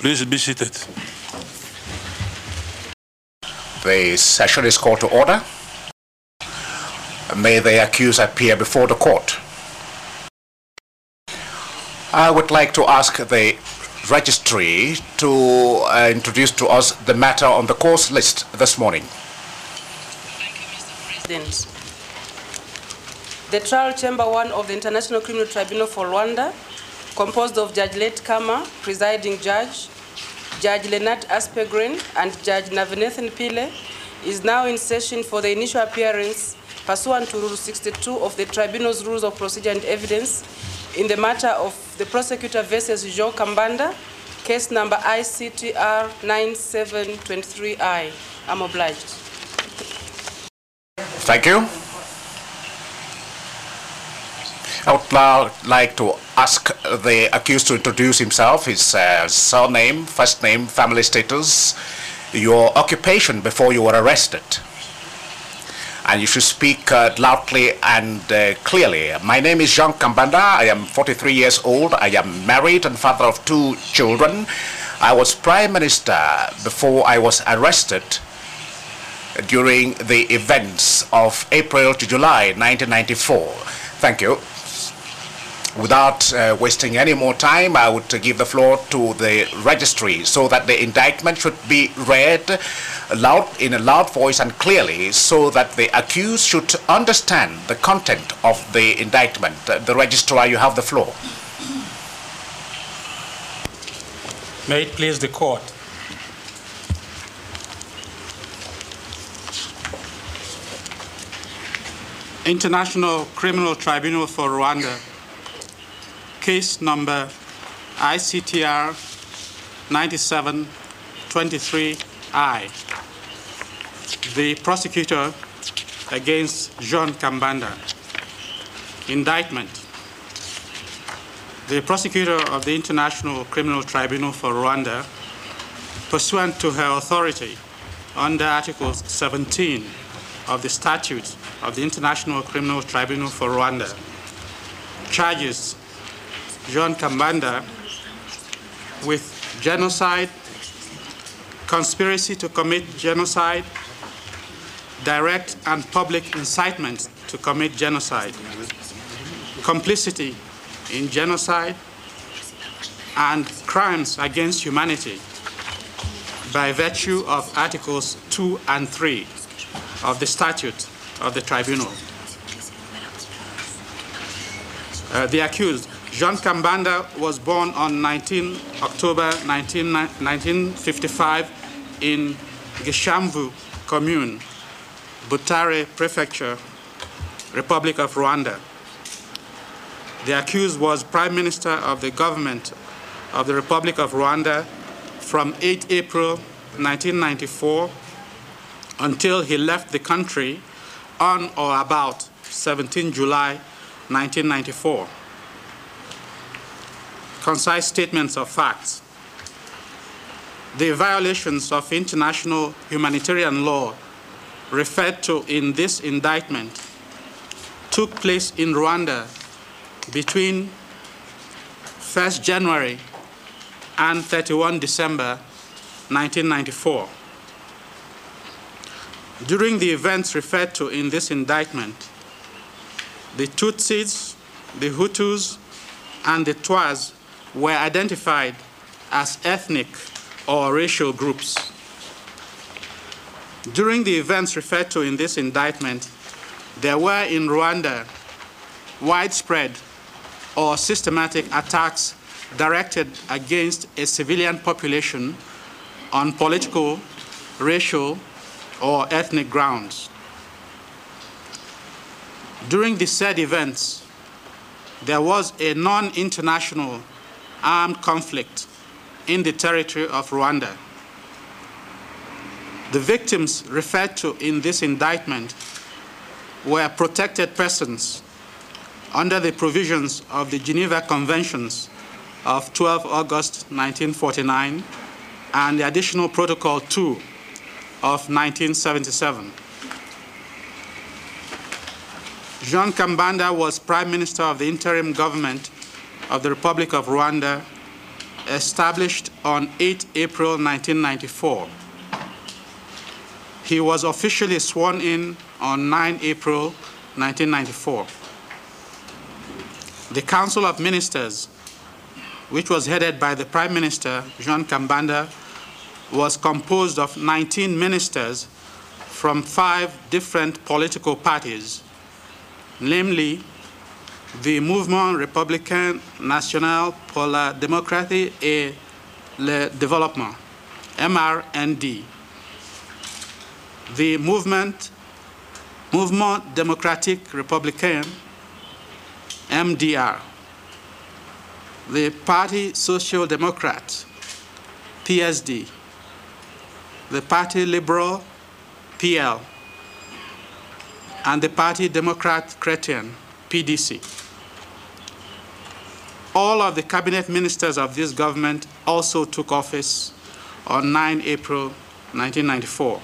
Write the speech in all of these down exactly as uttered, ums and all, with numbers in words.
Please be seated. The session is called to order. May the accused appear before the court. I would like to ask the registry to uh, introduce to us the matter on the cause list this morning. Thank you, Mister President. The trial chamber one of the International Criminal Tribunal for Rwanda, composed of Judge Late Kama, presiding judge, Judge Lenat Aspegren, and Judge Navinathan Pile, is now in session for the initial appearance pursuant to Rule sixty-two of the Tribunal's Rules of Procedure and Evidence in the matter of the prosecutor versus Jean Kambanda, case number I C T R nine seven two three I. I'm obliged. Thank you. I would now like to ask the accused to introduce himself, his uh, surname, first name, family status, your occupation before you were arrested. And you should speak uh, loudly and uh, clearly. My name is Jean Kambanda. I am forty-three years old. I am married and father of two children. I was Prime Minister before I was arrested during the events of April to July nineteen ninety-four. Thank you. Without uh, wasting any more time, I would uh, give the floor to the registry so that the indictment should be read loud, in a loud voice and clearly, so that the accused should understand the content of the indictment. Uh, the registrar, you have the floor. May it please the court. International Criminal Tribunal for Rwanda, case number I C T R nine seven two three I. The prosecutor against Jean Kambanda. Indictment. The prosecutor of the International Criminal Tribunal for Rwanda, pursuant to her authority under Article seventeen of the Statute of the International Criminal Tribunal for Rwanda, charges Jean Kambanda with genocide, conspiracy to commit genocide, direct and public incitement to commit genocide, complicity in genocide, and crimes against humanity by virtue of Articles two and three of the Statute of the Tribunal. Uh, the accused, Jean Kambanda, was born on nineteenth October nineteen fifty-five in Gishamvu Commune, Butare Prefecture, Republic of Rwanda. The accused was Prime Minister of the government of the Republic of Rwanda from eighth April nineteen ninety-four until he left the country on or about seventeenth July nineteen ninety-four. Concise statements of facts. The violations of international humanitarian law referred to in this indictment took place in Rwanda between first January and thirty-first December nineteen ninety-four. During the events referred to in this indictment, the Tutsis, the Hutus, and the Twas were identified as ethnic or racial groups. During the events referred to in this indictment, there were in Rwanda widespread or systematic attacks directed against a civilian population on political, racial, or ethnic grounds. During the said events, there was a non-international armed conflict in the territory of Rwanda. The victims referred to in this indictment were protected persons under the provisions of the Geneva Conventions of twelfth August nineteen forty-nine and the Additional Protocol two of nineteen seventy-seven. Jean Kambanda was Prime Minister of the interim government of the Republic of Rwanda established on the eighth of April nineteen ninety-four. He was officially sworn in on the ninth of April nineteen ninety-four. The Council of Ministers, which was headed by the Prime Minister, Jean Kambanda, was composed of nineteen ministers from five different political parties, namely the Mouvement Républicain National pour la Démocratie et le Développement, M R N D, the Movement, Mouvement Démocratique Républicain, M D R, the Parti Social Democrat, P S D, the Parti Liberal, P L, and the Parti Démocrate Chrétien, P D C. All of the cabinet ministers of this government also took office on the ninth of April nineteen ninety-four.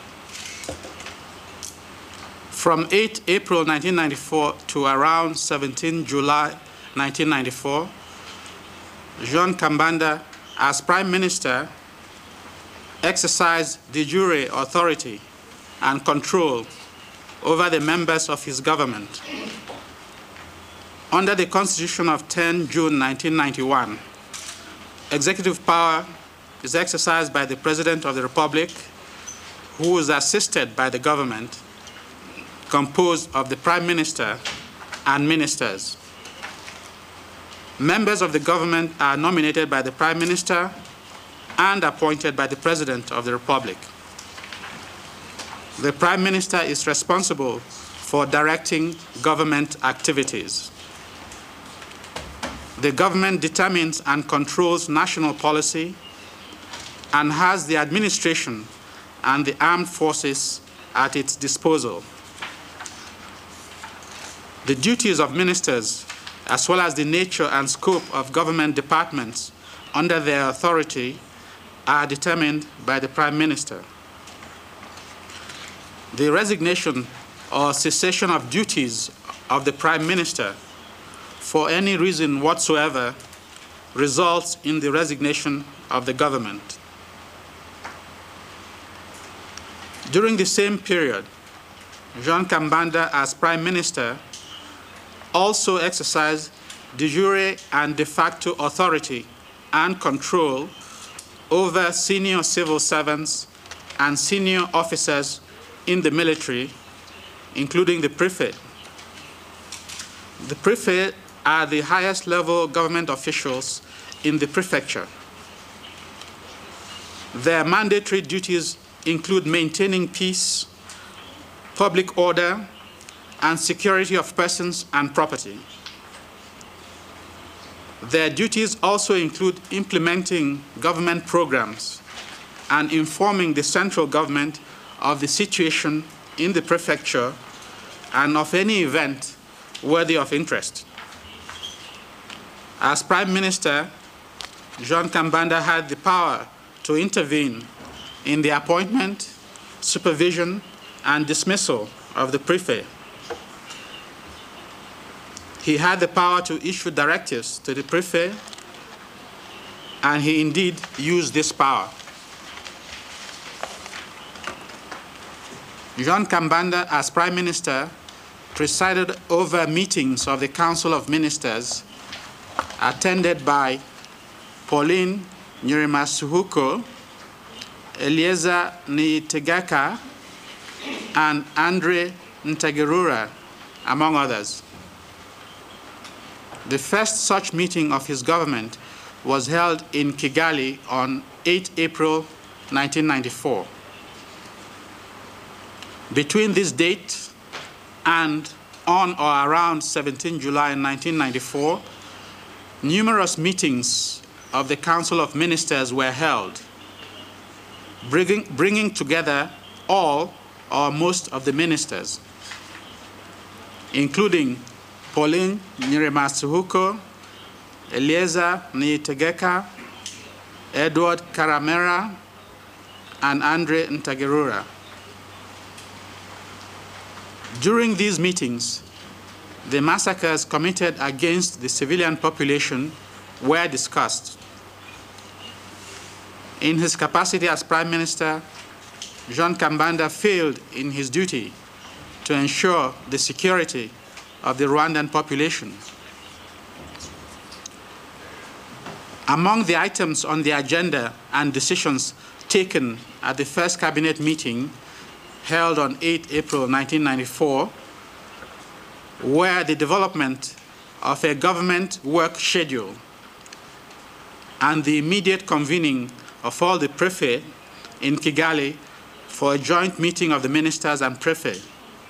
From the eighth of April nineteen ninety-four to around the seventeenth of July nineteen ninety-four, Jean Kambanda, as Prime Minister, exercised de jure authority and control over the members of his government. Under the Constitution of the tenth of June nineteen ninety-one, executive power is exercised by the President of the Republic, who is assisted by the government, composed of the Prime Minister and ministers. Members of the government are nominated by the Prime Minister and appointed by the President of the Republic. The Prime Minister is responsible for directing government activities. The government determines and controls national policy and has the administration and the armed forces at its disposal. The duties of ministers, as well as the nature and scope of government departments under their authority, are determined by the Prime Minister. The resignation or cessation of duties of the Prime Minister for any reason whatsoever results in the resignation of the government. During the same period, Jean Kambanda, as Prime Minister, also exercised de jure and de facto authority and control over senior civil servants and senior officers in the military, including the prefect. The prefect are the highest level government officials in the prefecture. Their mandatory duties include maintaining peace, public order, and security of persons and property. Their duties also include implementing government programs and informing the central government of the situation in the prefecture and of any event worthy of interest. As Prime Minister, Jean Kambanda had the power to intervene in the appointment, supervision, and dismissal of the prefect. He had the power to issue directives to the prefect, and he indeed used this power. Jean Kambanda, as Prime Minister, presided over meetings of the Council of Ministers attended by Pauline Nyirimasuhuko, Eliezer Niyitegeka, and Andre Ntagerura, among others. The first such meeting of his government was held in Kigali on the eighth of April nineteen ninety-four. Between this date and on or around the seventeenth of July nineteen ninety-four, numerous meetings of the Council of Ministers were held, bringing, bringing together all or most of the ministers, including Pauline Nyirimasuhuko, Eliezer Niyitegeka, Edward Karamera, and Andre Ntagerura. During these meetings, the massacres committed against the civilian population were discussed. In his capacity as Prime Minister, Jean Kambanda failed in his duty to ensure the security of the Rwandan population. Among the items on the agenda and decisions taken at the first cabinet meeting held on the eighth of April nineteen ninety-four were the development of a government work schedule and the immediate convening of all the prefects in Kigali for a joint meeting of the ministers and prefects.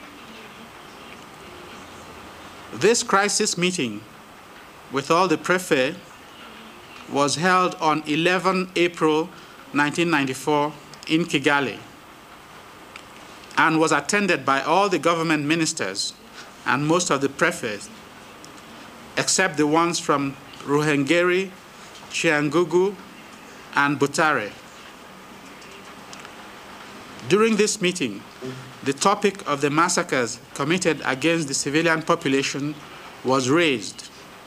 This crisis meeting with all the prefects was held on the eleventh of April nineteen ninety-four in Kigali and was attended by all the government ministers and most of the prefects, except the ones from Ruhengeri, Cyangugu, and Butare. During this meeting, the topic of the massacres committed against the civilian population was raised.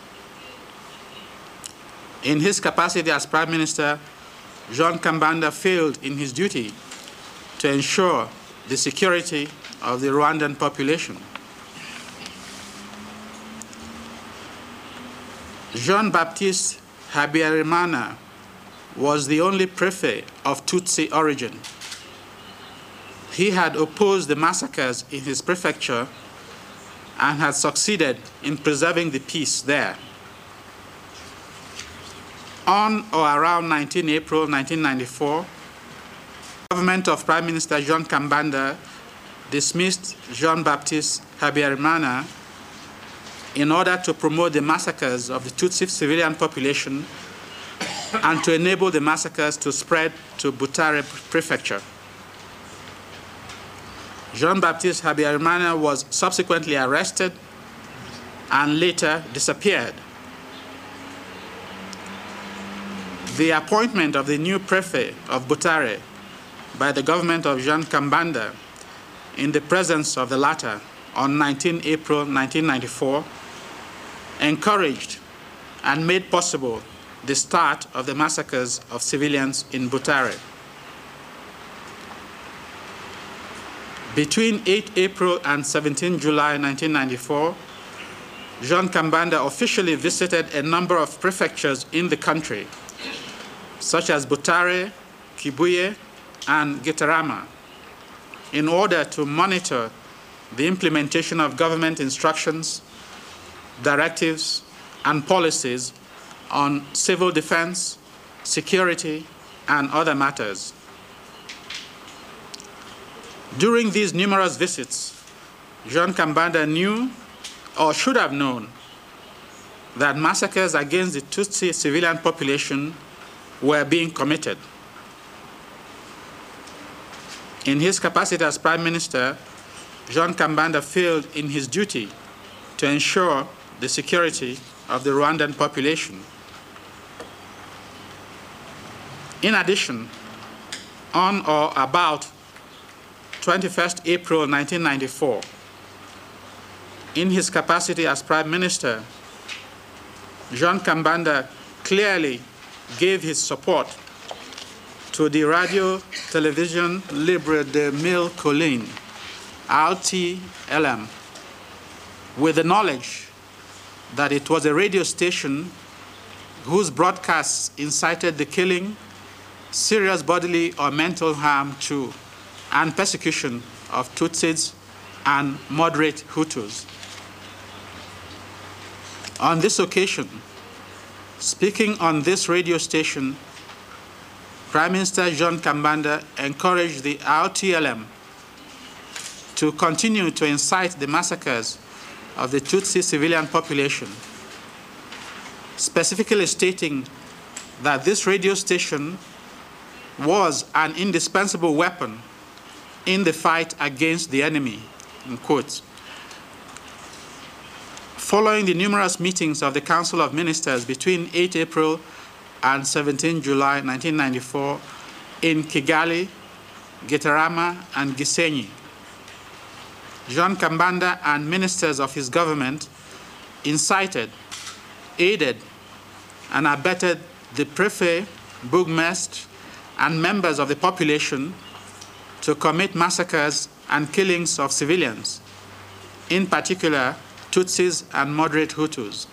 In his capacity as Prime Minister, Jean Kambanda failed in his duty to ensure the security of the Rwandan population. Jean-Baptiste Habyarimana was the only prefect of Tutsi origin. He had opposed the massacres in his prefecture and had succeeded in preserving the peace there. On or around the nineteenth of April nineteen ninety-four, the government of Prime Minister Jean Kambanda dismissed Jean-Baptiste Habyarimana in order to promote the massacres of the Tutsi civilian population and to enable the massacres to spread to Butare prefecture. Jean-Baptiste Habyarimana was subsequently arrested and later disappeared. The appointment of the new prefect of Butare by the government of Jean Kambanda in the presence of the latter on the nineteenth of April nineteen ninety-four encouraged and made possible the start of the massacres of civilians in Butare. Between the eighth of April and seventeenth of July nineteen ninety-four, Jean Kambanda officially visited a number of prefectures in the country, such as Butare, Kibuye, and Gitarama, in order to monitor the implementation of government instructions, directives, and policies on civil defense, security, and other matters. During these numerous visits, Jean Kambanda knew, or should have known, that massacres against the Tutsi civilian population were being committed. In his capacity as Prime Minister, Jean Kambanda failed in his duty to ensure the security of the Rwandan population. In addition, on or about twenty-first of April nineteen ninety-four, in his capacity as Prime Minister, Jean Kambanda clearly gave his support to the Radio Television Libre de Mille Collines, R T L M, with the knowledge that it was a radio station whose broadcasts incited the killing, serious bodily or mental harm to, and persecution of Tutsis and moderate Hutus. On this occasion, speaking on this radio station, Prime Minister Jean Kambanda encouraged the R T L M to continue to incite the massacres of the Tutsi civilian population, specifically stating that this radio station was an indispensable weapon in the fight against the enemy, in quotes. Following the numerous meetings of the Council of Ministers between the eighth of April and seventeenth of July nineteen ninety-four in Kigali, Gitarama, and Gisenyi, Jean Kambanda and ministers of his government incited, aided, and abetted the prefect, bourgmestre, and members of the population to commit massacres and killings of civilians, in particular Tutsis and moderate Hutus.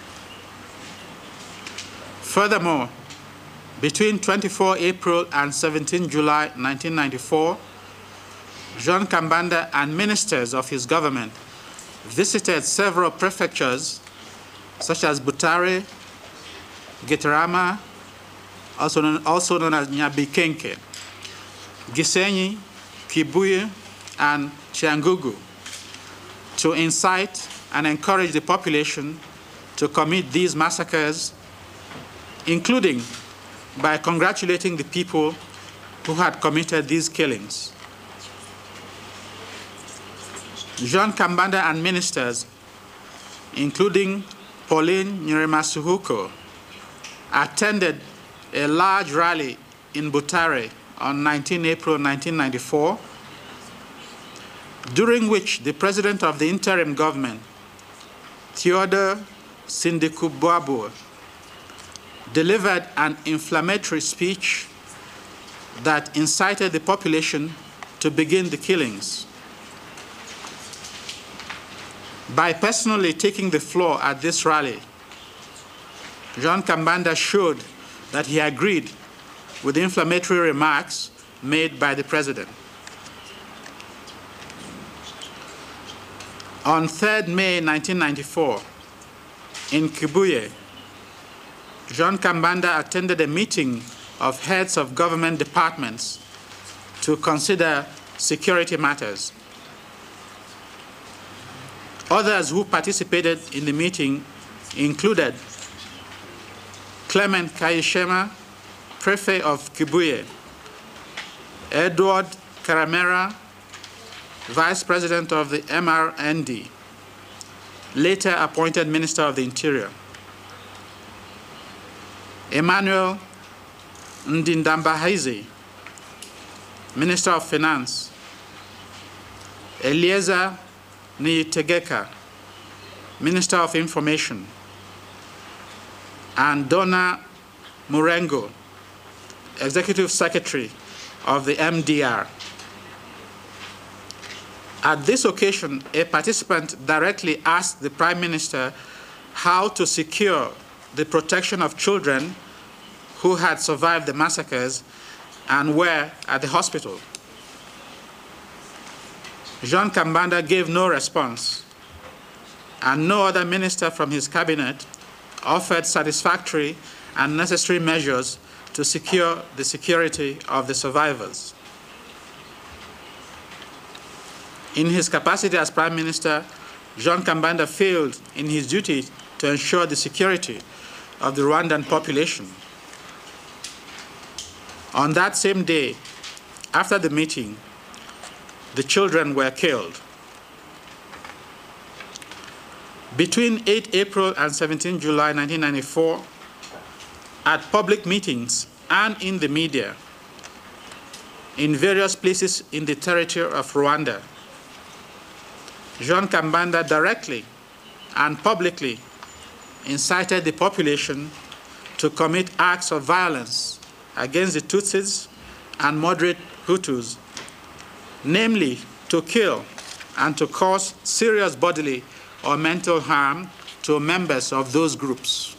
Furthermore, between twenty-fourth April and seventeenth July nineteen ninety-four, John Kambanda and ministers of his government visited several prefectures such as Butare, Gitarama, also known, also known as Nyabikenke, Gisenyi, Kibuye, and Chiangugu, to incite and encourage the population to commit these massacres, including by congratulating the people who had committed these killings. John Kambanda and ministers, including Pauline Nyiremasuhuko, attended a large rally in Butare on nineteenth April nineteen ninety-four, during which the president of the interim government, Theodore Sindikubwabo, delivered an inflammatory speech that incited the population to begin the killings. By personally taking the floor at this rally, John Kambanda showed that he agreed with the inflammatory remarks made by the president. On third May nineteen ninety-four, in Kibuye, John Kambanda attended a meeting of heads of government departments to consider security matters. Others who participated in the meeting included Clement Kayishema, Prefect of Kibuye, Edward Karamera, Vice President of the M R N D, later appointed Minister of the Interior, Emmanuel Ndindambahizi, Minister of Finance, Eliezer Niyitegeka, Minister of Information, and Donna Murengo, Executive Secretary of the M D R. At this occasion, a participant directly asked the Prime Minister how to secure the protection of children who had survived the massacres and were at the hospital. John Kambanda gave no response, and no other minister from his cabinet offered satisfactory and necessary measures to secure the security of the survivors. In his capacity as Prime Minister, John Kambanda failed in his duty to ensure the security of the Rwandan population. On that same day, after the meeting, the children were killed. Between eighth April and seventeenth July nineteen ninety-four, at public meetings and in the media, in various places in the territory of Rwanda, John Kambanda directly and publicly incited the population to commit acts of violence against the Tutsis and moderate Hutus, namely to kill and to cause serious bodily or mental harm to members of those groups.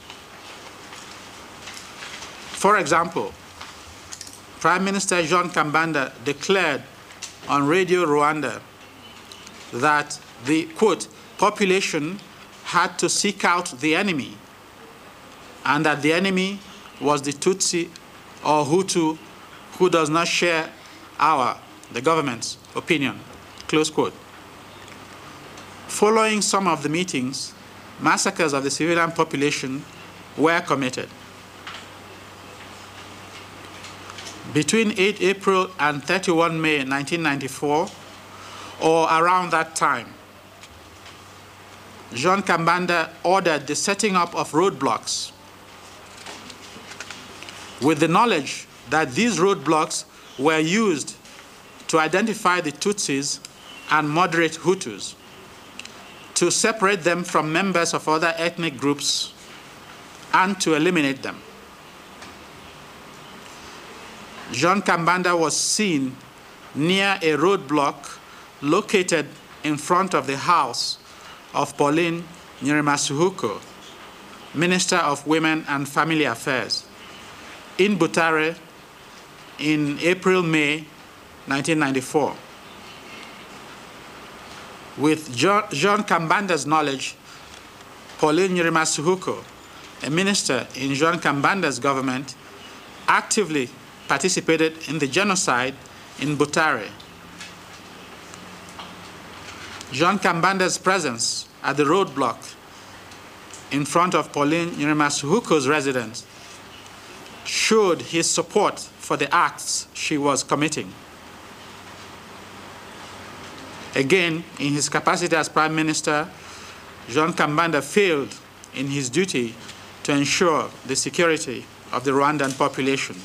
For example, Prime Minister John Kambanda declared on Radio Rwanda that the, quote, population had to seek out the enemy, and that the enemy was the Tutsi or Hutu who does not share our, the government's, opinion, close quote. Following some of the meetings, massacres of the civilian population were committed. Between eighth April and thirty-first May nineteen ninety-four, or around that time, John Kambanda ordered the setting up of roadblocks with the knowledge that these roadblocks were used to identify the Tutsis and moderate Hutus, to separate them from members of other ethnic groups, and to eliminate them. Jean Kambanda was seen near a roadblock located in front of the house of Pauline Nyirimasuhuko, Minister of Women and Family Affairs, in Butare in April May nineteen ninety-four. With Jean Kambanda's knowledge, Pauline Nyirimasuhuko, a minister in Jean Kambanda's government, actively participated in the genocide in Butare. Jean Kambanda's presence at the roadblock in front of Pauline Nyirimasuhuko's residence showed his support for the acts she was committing. Again, in his capacity as Prime Minister, Jean Kambanda failed in his duty to ensure the security of the Rwandan population.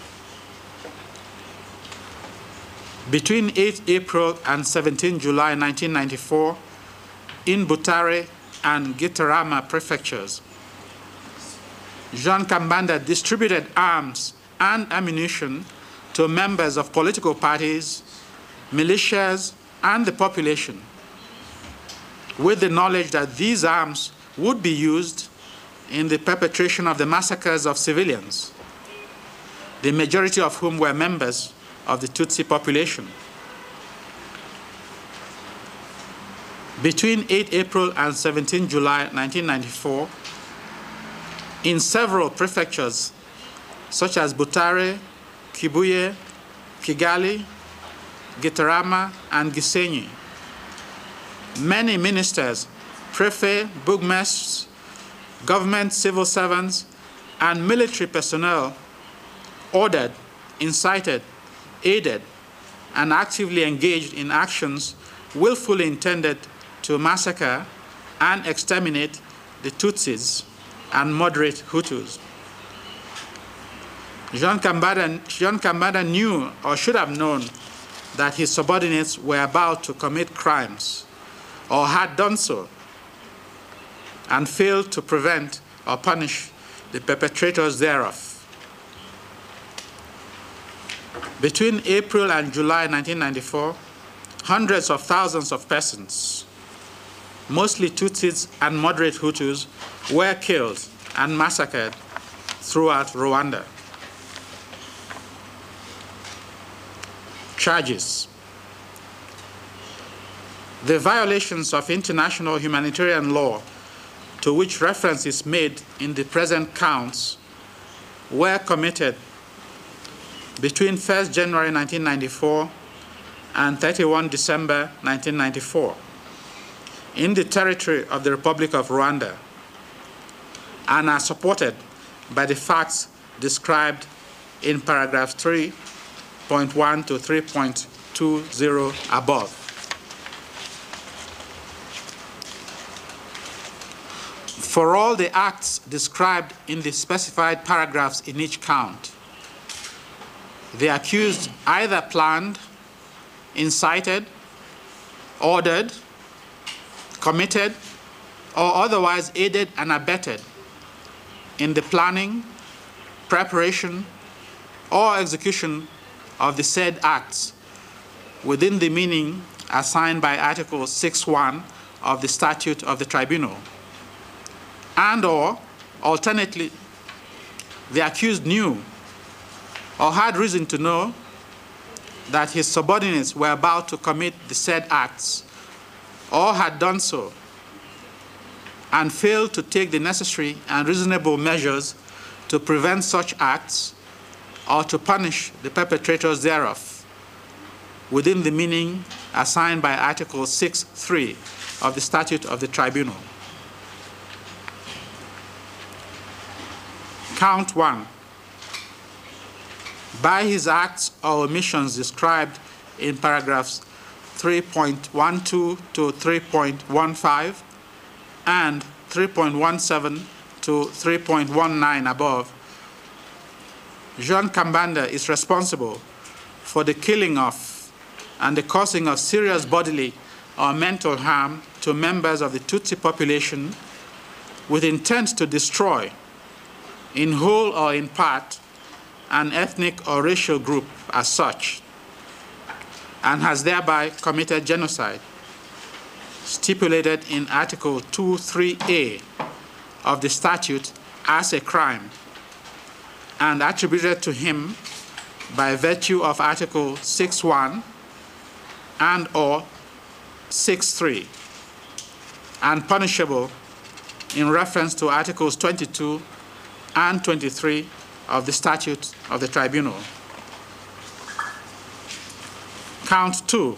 Between eighth April and seventeenth July nineteen ninety-four, in Butare and Gitarama prefectures, Jean Kambanda distributed arms and ammunition to members of political parties, militias, and the population, with the knowledge that these arms would be used in the perpetration of the massacres of civilians, the majority of whom were members of the Tutsi population. Between eighth April and seventeenth July nineteen ninety-four, in several prefectures, such as Butare, Kibuye, Kigali, Gitarama, and Gisenyi, many ministers, prefects, bourgmestres, government civil servants, and military personnel ordered, incited, aided, and actively engaged in actions willfully intended to massacre and exterminate the Tutsis and moderate Hutus. Jean Kambanda, Jean Kambanda knew, or should have known, that his subordinates were about to commit crimes, or had done so, and failed to prevent or punish the perpetrators thereof. Between April and July nineteen ninety-four, hundreds of thousands of persons, mostly Tutsis and moderate Hutus, were killed and massacred throughout Rwanda. Charges. The violations of international humanitarian law to which reference is made in the present counts were committed between first January nineteen ninety-four and thirty-first December nineteen ninety-four in the territory of the Republic of Rwanda, and are supported by the facts described in paragraphs three point one to three point two zero above. For all the acts described in the specified paragraphs in each count, the accused either planned, incited, ordered, committed, or otherwise aided and abetted in the planning, preparation, or execution of the said acts within the meaning assigned by Article six one of the Statute of the Tribunal, and or, alternately, the accused knew or had reason to know that his subordinates were about to commit the said acts, or had done so, and failed to take the necessary and reasonable measures to prevent such acts or to punish the perpetrators thereof, within the meaning assigned by Article six three of the Statute of the Tribunal. Count one. By his acts or omissions described in paragraphs three point one two to three point one five and three point one seven to three point one nine above, Jean Kambanda is responsible for the killing of and the causing of serious bodily or mental harm to members of the Tutsi population with intent to destroy, in whole or in part, an ethnic or racial group as such, and has thereby committed genocide, stipulated in Article two three A of the statute as a crime, and attributed to him by virtue of Article six one and or six three, and punishable in reference to Articles twenty-two and twenty-three of the statute of the tribunal. Count two,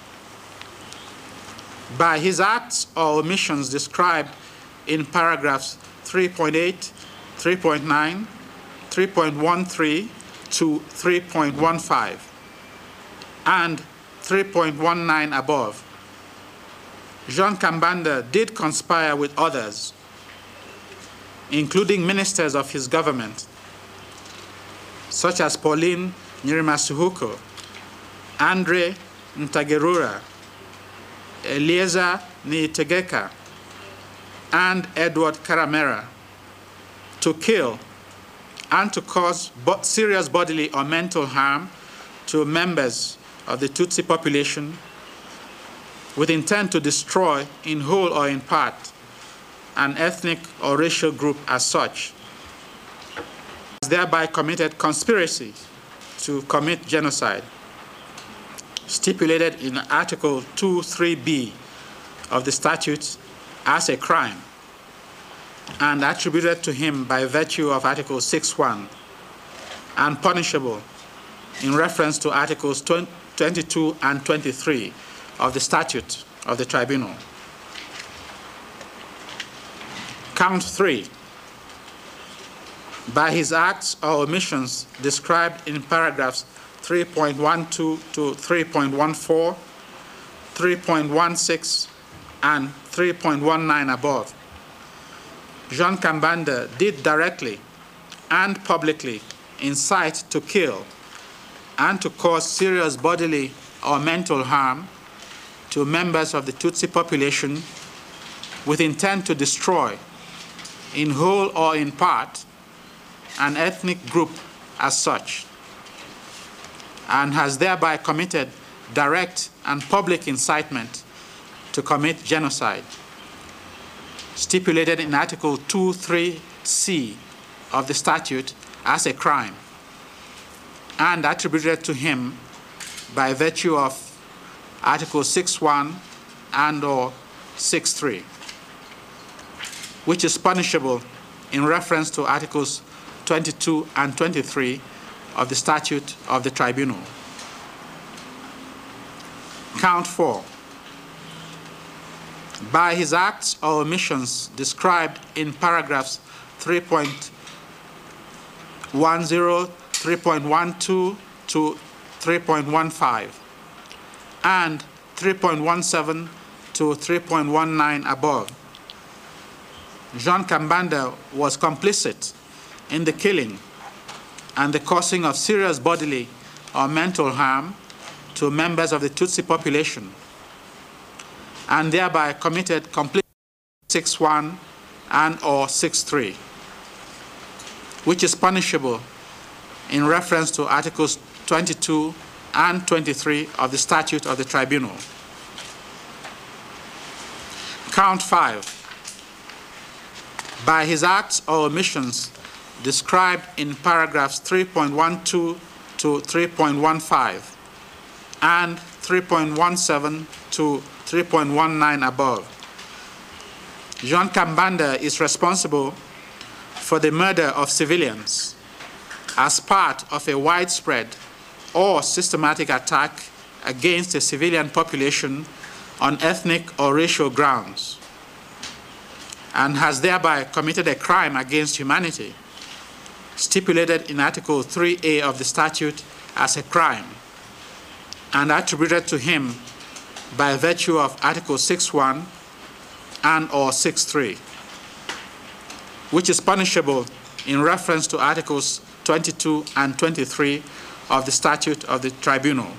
by his acts or omissions described in paragraphs three point eight, three point nine, three point one three to three point one five, and three point one nine above, Jean Kambanda did conspire with others, including ministers of his government, such as Pauline Nyirimasuhuko, Andre Ntagerura, Eliezer Niyitegeka, and Edward Karamera, to kill and to cause serious bodily or mental harm to members of the Tutsi population with intent to destroy in whole or in part an ethnic or racial group as such, has thereby committed conspiracy to commit genocide, stipulated in Article two three B of the statute as a crime, and attributed to him by virtue of Article six one, and punishable in reference to Articles twenty-two and twenty-three of the statute of the tribunal. Count three, by his acts or omissions described in paragraphs three point one two to three point one four, three point one six, and three point one nine above, Jean Kambanda did directly and publicly incite to kill and to cause serious bodily or mental harm to members of the Tutsi population with intent to destroy, in whole or in part, an ethnic group as such, and has thereby committed direct and public incitement to commit genocide, stipulated in Article two three C of the statute as a crime, and attributed to him by virtue of Article six one and or six three, which is punishable in reference to Articles twenty-two and twenty-three of the statute of the tribunal. Count four, by his acts or omissions described in paragraphs three point one zero, three point one two to three point one five, and three point one seven to three point one nine above, Jean Kambanda was complicit in the killing and the causing of serious bodily or mental harm to members of the Tutsi population, and thereby committed complete six one and or six three, which is punishable in reference to Articles twenty-two and twenty-three of the statute of the tribunal. Count five, by his acts or omissions described in paragraphs three point one two to three point one five and three point one seven to three point one nine above, Jean Kambanda is responsible for the murder of civilians as part of a widespread or systematic attack against a civilian population on ethnic or racial grounds, and has thereby committed a crime against humanity, stipulated in Article three A of the statute as a crime, and attributed to him by virtue of Article six one and or six three, which is punishable in reference to Articles twenty-two and twenty-three of the statute of the tribunal.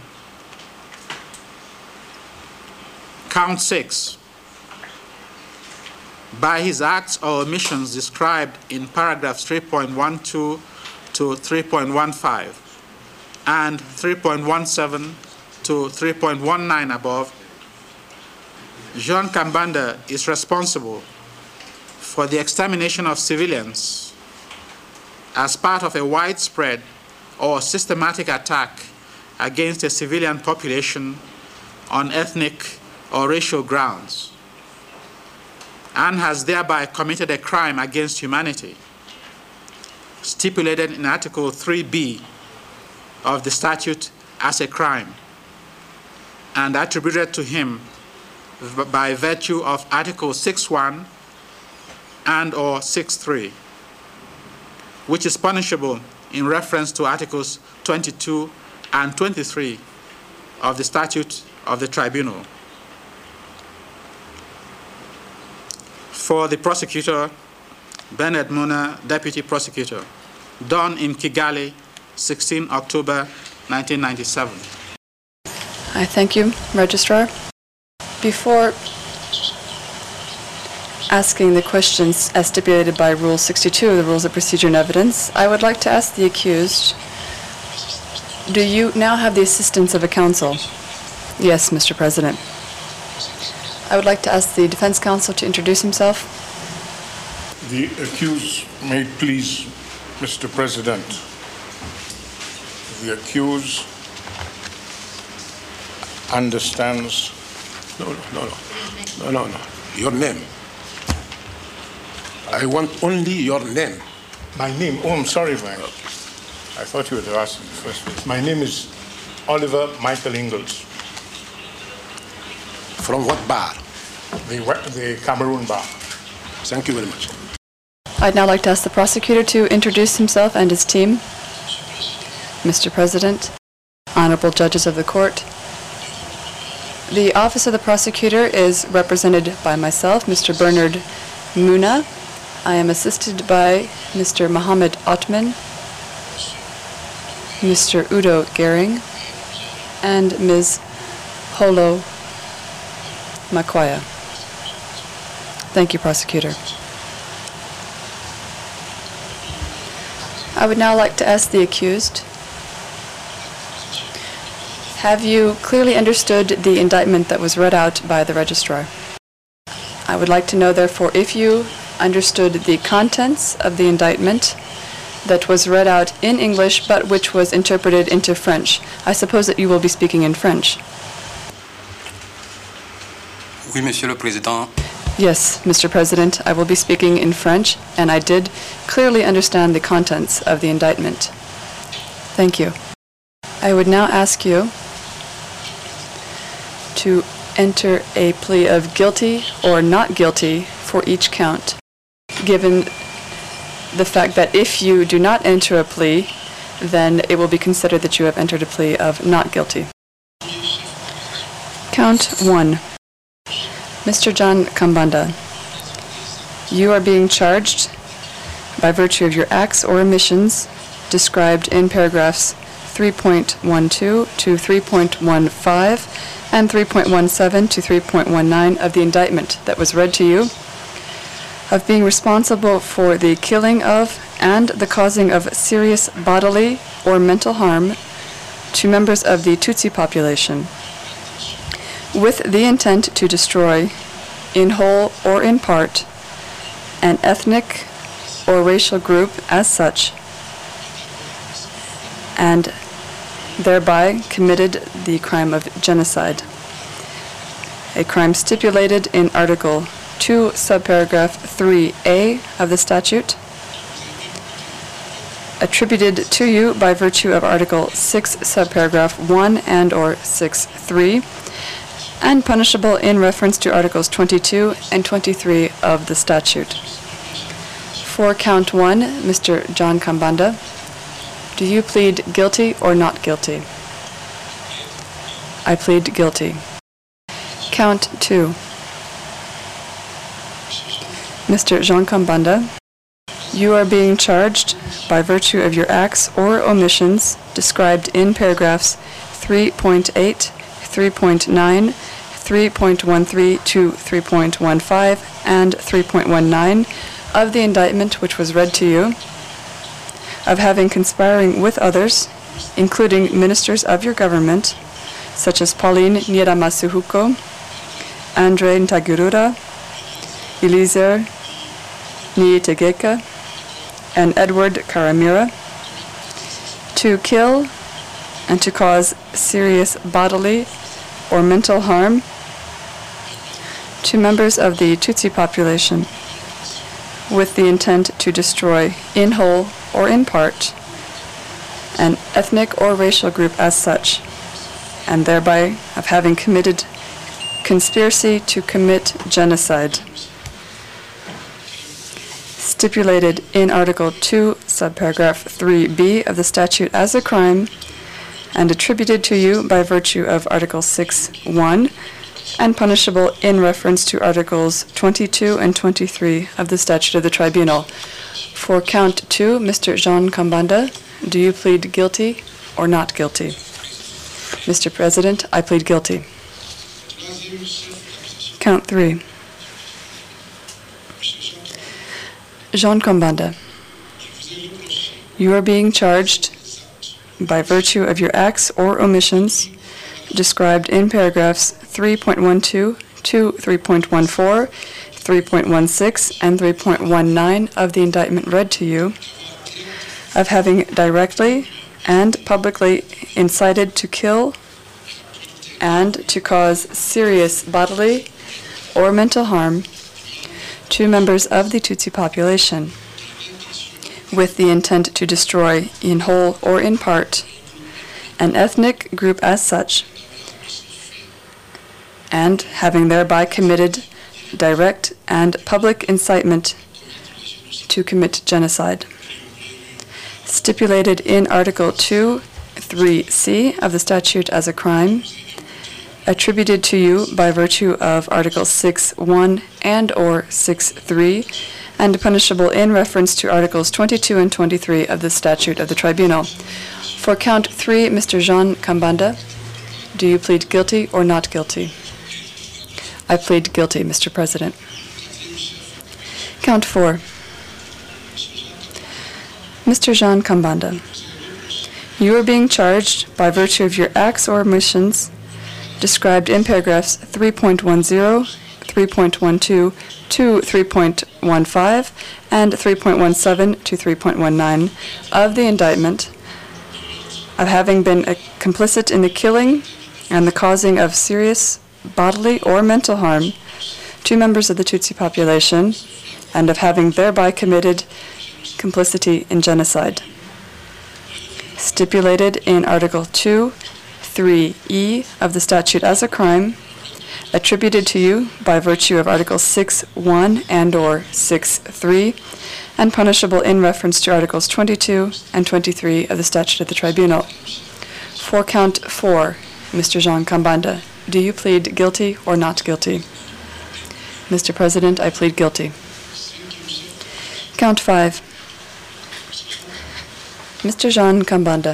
Count six, by his acts or omissions described in paragraphs three point one two to to three point one five and three point one seven to three point one nine above, Jean Kambanda is responsible for the extermination of civilians as part of a widespread or systematic attack against a civilian population on ethnic or racial grounds, and has thereby committed a crime against humanity stipulated in Article three B of the statute as a crime, and attributed to him by virtue of Article six one and or six three, which is punishable in reference to Articles twenty-two and twenty-three of the statute of the tribunal. For the prosecutor, Bernard Muna, Deputy Prosecutor, done in Kigali, sixteenth of October nineteen ninety-seven. I thank you, Registrar. Before asking the questions as stipulated by Rule sixty-two of the Rules of Procedure and Evidence, I would like to ask the accused, do you now have the assistance of a counsel? Yes, Mister President. I would like to ask the defense counsel to introduce himself. The accused may please, Mister President. The accused understands. No, no, no, no, no, no, no. Your name. I want only your name. My name, oh, I'm sorry, man. I thought you were asking in the first place. My name is Oliver Michael Ingalls. From what bar? The, the Cameroon bar. Thank you very much. I'd now like to ask the prosecutor to introduce himself and his team. Mister President, honorable judges of the court, the Office of the Prosecutor is represented by myself, Mister Bernard Muna. I am assisted by Mister Mohammed Othman, Mister Udo Gehring, and Miz Holo Makwaya. Thank you, Prosecutor. I would now like to ask the accused, have you clearly understood the indictment that was read out by the registrar? I would like to know, therefore, if you understood the contents of the indictment that was read out in English but which was interpreted into French. I suppose that you will be speaking in French. Oui, Monsieur le Président. Yes, Mister President, I will be speaking in French, and I did clearly understand the contents of the indictment. Thank you. I would now ask you to enter a plea of guilty or not guilty for each count, given the fact that if you do not enter a plea, then it will be considered that you have entered a plea of not guilty. Count one. Mister John Kambanda, you are being charged by virtue of your acts or omissions described in paragraphs three point one two to three point one five and three point one seven to three point one nine of the indictment that was read to you, of being responsible for the killing of and the causing of serious bodily or mental harm to members of the Tutsi population, with the intent to destroy, in whole or in part, an ethnic or racial group as such, and thereby committed the crime of genocide, a crime stipulated in Article two, subparagraph three A of the statute, attributed to you by virtue of Article six, subparagraph one and or six three, and punishable in reference to Articles twenty-two and twenty-three of the statute. For count one, Mister John Kambanda, do you plead guilty or not guilty? I plead guilty. Count two. Mister Jean Kambanda, you are being charged by virtue of your acts or omissions described in paragraphs three point eight, three point nine, three point one three to three point one five, and three point one nine of the indictment which was read to you, of having conspiring with others, including ministers of your government, such as Pauline Nyiramasuhuko, Andre Ntagirura, Eliezer Niyitegeka, and Edward Karamira, to kill and to cause serious bodily or mental harm to members of the Tutsi population with the intent to destroy in whole or in part an ethnic or racial group as such, and thereby of having committed conspiracy to commit genocide, stipulated in Article two, subparagraph three B of the statute as a crime, and attributed to you by virtue of Article six one, and punishable in reference to Articles twenty-two and twenty-three of the Statute of the Tribunal. For count two, Mister Jean Kambanda, do you plead guilty or not guilty? Mister President, I plead guilty. Count three. Jean Kambanda, you are being charged by virtue of your acts or omissions described in paragraphs three point one two to three point one four, three point one six, and three point one nine of the indictment read to you, of having directly and publicly incited to kill and to cause serious bodily or mental harm to members of the Tutsi population with the intent to destroy in whole or in part an ethnic group as such, and having thereby committed direct and public incitement to commit genocide, stipulated in Article two, three C of the statute as a crime, attributed to you by virtue of Article six one and or six three, and punishable in reference to Articles twenty-two and twenty-three of the Statute of the Tribunal. For count three, Mister Jean Kambanda, do you plead guilty or not guilty? I plead guilty, Mister President. Count four. Mister Jean Kambanda, you are being charged by virtue of your acts or omissions described in paragraphs three point one zero, three point one two to three point one five, and three point one seven to three point one nine of the indictment of having been a complicit in the killing and the causing of serious bodily or mental harm to members of the Tutsi population, and of having thereby committed complicity in genocide, stipulated in Article two, three E of the statute as a crime, attributed to you by virtue of Article six one and or six three, and punishable in reference to Articles twenty-two and twenty-three of the Statute of the Tribunal. For count four, Mister Jean Kambanda, do you plead guilty or not guilty? Mister President, I plead guilty. Count five. Mister Jean Kambanda,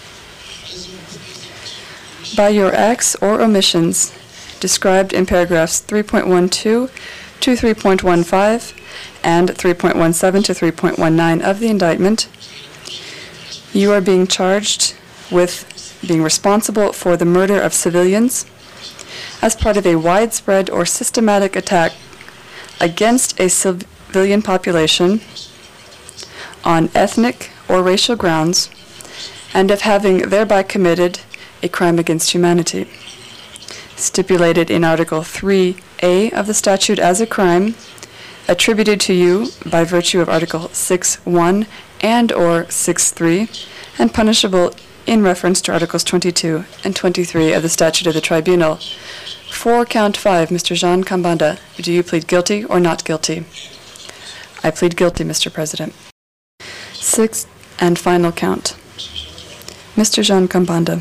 by your acts or omissions described in paragraphs three point one two to three point one five and three point one seven to three point one nine of the indictment, you are being charged with being responsible for the murder of civilians as part of a widespread or systematic attack against a civilian population on ethnic or racial grounds, and of having thereby committed a crime against humanity, stipulated in Article three A of the statute as a crime, attributed to you by virtue of Article six one and or six three, and punishable in reference to Articles twenty-two and twenty-three of the Statute of the Tribunal. For count five, Mister Jean Kambanda, do you plead guilty or not guilty? I plead guilty, Mister President. Sixth and final count. Mister Jean Kambanda,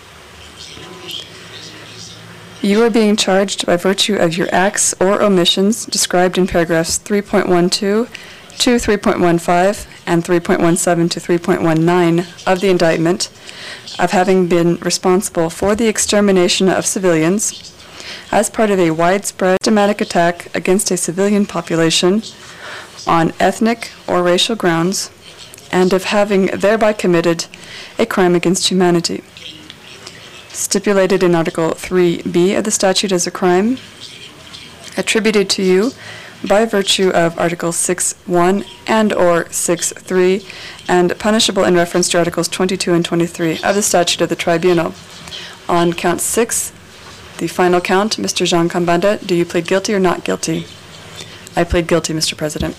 you are being charged by virtue of your acts or omissions described in paragraphs three point one two to three point one five and three point one seven to three point one nine of the indictment of having been responsible for the extermination of civilians as part of a widespread systematic attack against a civilian population on ethnic or racial grounds, and of having thereby committed a crime against humanity, stipulated in Article three B of the statute as a crime, attributed to you by virtue of Article six one and or six three, and punishable in reference to Articles twenty-two and twenty-three of the statute of the tribunal. On count six, the final count, Mister Jean Kambanda, do you plead guilty or not guilty? I plead guilty, Mister President.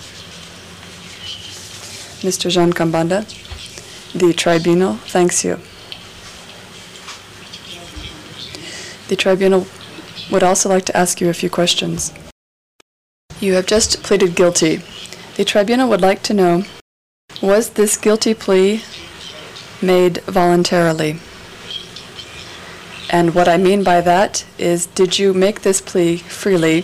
Mister Jean Kambanda, the tribunal thanks you. The tribunal would also like to ask you a few questions. You have just pleaded guilty. The tribunal would like to know, was this guilty plea made voluntarily? And what I mean by that is, did you make this plea freely,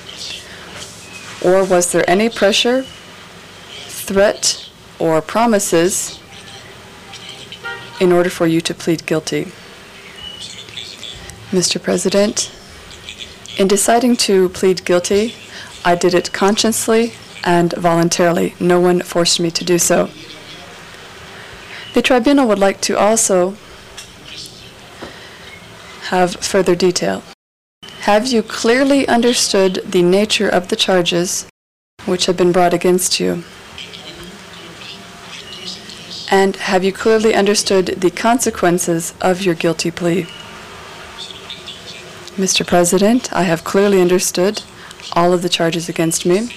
or was there any pressure, threat, or promises in order for you to plead guilty? Mister President, in deciding to plead guilty, I did it consciously and voluntarily. No one forced me to do so. The tribunal would like to also have further detail. Have you clearly understood the nature of the charges which have been brought against you? And have you clearly understood the consequences of your guilty plea? Mister President, I have clearly understood all of the charges against me,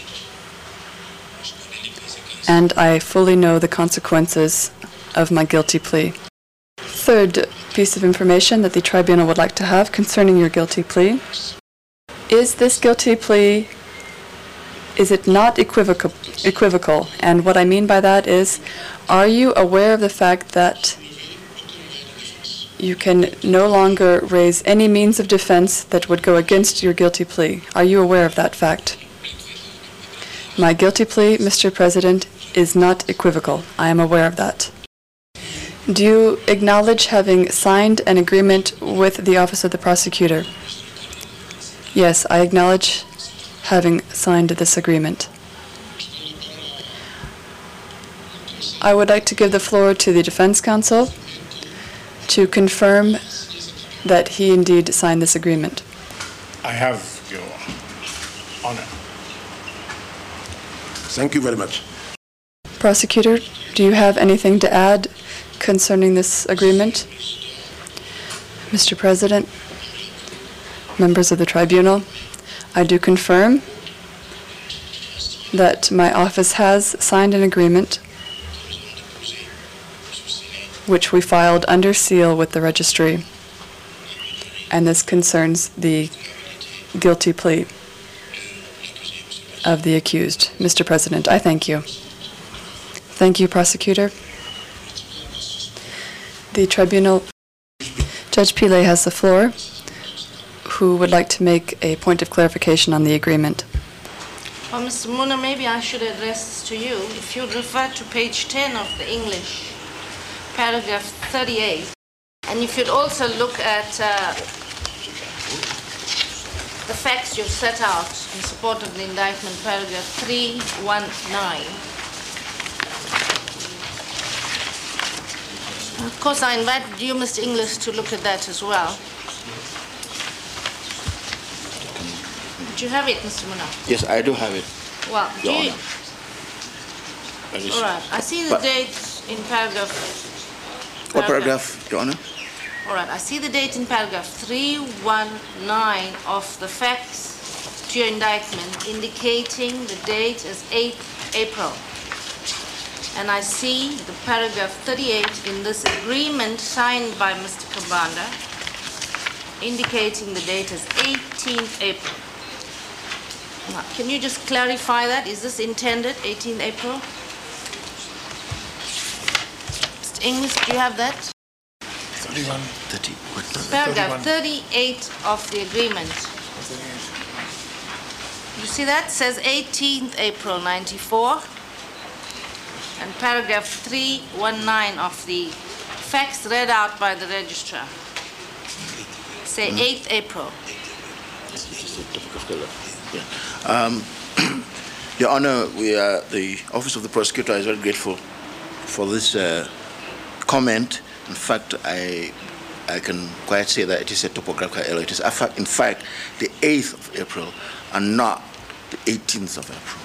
and I fully know the consequences of my guilty plea. Third piece of information that the tribunal would like to have concerning your guilty plea: is this guilty plea, is it not equivocal, equivocal? And what I mean by that is, are you aware of the fact that you can no longer raise any means of defense that would go against your guilty plea? Are you aware of that fact? My guilty plea, Mister President, is not equivocal. I am aware of that. Do you acknowledge having signed an agreement with the Office of the Prosecutor? Yes, I acknowledge having signed this agreement. I would like to give the floor to the Defense Counsel to confirm that he indeed signed this agreement. I have your honor. Thank you very much. Prosecutor, do you have anything to add concerning this agreement? Mister President, members of the tribunal, I do confirm that my office has signed an agreement which we filed under seal with the registry, and this concerns the guilty plea of the accused. Mister President, I thank you. Thank you, Prosecutor. The tribunal, Judge Pillay has the floor, who would like to make a point of clarification on the agreement. Well, Mister Muna, maybe I should address this to you. If you refer to page ten of the English, paragraph thirty-eight, and if you'd also look at uh, the facts you've set out in support of the indictment, paragraph three one nine. Of course, I invited you, Mister Inglis, to look at that as well. Do you have it, Mister Muna? Yes, I do have it. Well, do Your you... Honor. All right. I see the But- date in paragraph... What paragraph, Your Honor? All right. I see the date in paragraph three one nine of the facts to your indictment, indicating the date as eighth April. And I see the paragraph thirty-eight in this agreement signed by Mister Kambanda, indicating the date as eighteenth April. Now, can you just clarify that? Is this intended, eighteenth April? Mister Inglis, do you have that? thirty-one. thirty. What? Paragraph thirty-eight of the agreement. You see that? It says eighteenth April ninety-four. And paragraph three one nine of the facts read out by the registrar say eighth April. Yeah. Um, Your Honor, we are, the Office of the Prosecutor is very grateful for this uh, comment. In fact, I I can quite say that it is a topographical error. It is, in fact, the eighth of April and not the eighteenth of April.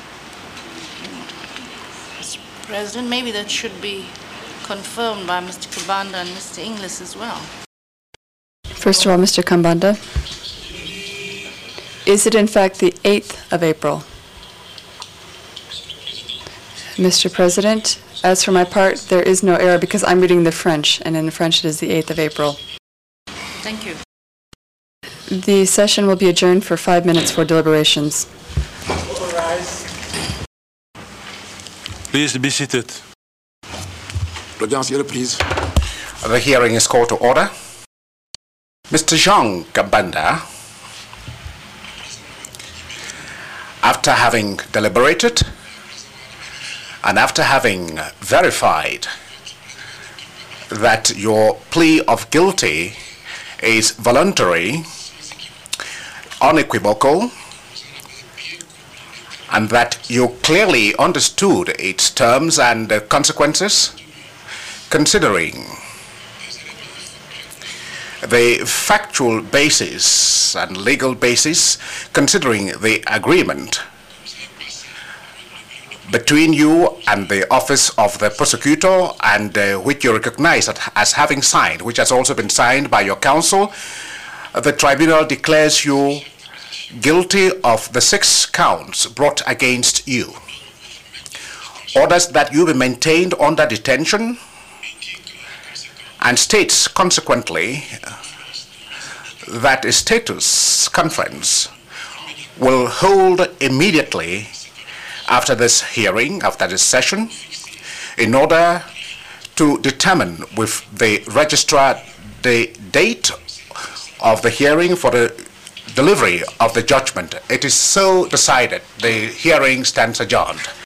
Mister President, maybe that should be confirmed by Mister Kambanda and Mister Inglis as well. First of all, Mister Kambanda, is it in fact the eighth of April? Mister President, as for my part, there is no error because I'm reading the French, and in the French it is the eighth of April. Thank you. The session will be adjourned for five minutes for deliberations. Please be seated. L'audience est reprise. The hearing is called to order. Mister Jean Kambanda, after having deliberated and after having verified that your plea of guilty is voluntary, unequivocal, and that you clearly understood its terms and uh, consequences, considering the factual basis and legal basis, considering the agreement between you and the office of the prosecutor, and uh, which you recognize as having signed, which has also been signed by your counsel, the tribunal declares you guilty of the six counts brought against you. Orders that you be maintained under detention, and states consequently that a status conference will hold immediately after this hearing, after this session, in order to determine with the registrar the date of the hearing for the delivery of the judgment. It is so decided. The hearing stands adjourned.